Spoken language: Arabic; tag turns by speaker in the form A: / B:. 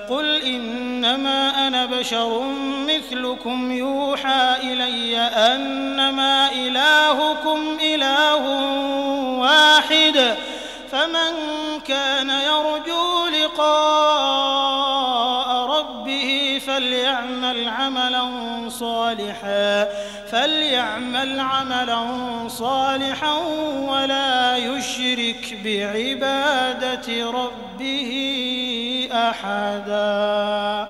A: قل إنما أنا بشر مثلكم يوحى إلي أنما إلهكم إله واحد فمن كان يرجو لقاء ربه فليعمل عملا صالحا ولا يشرك بعبادة ربه أحدا.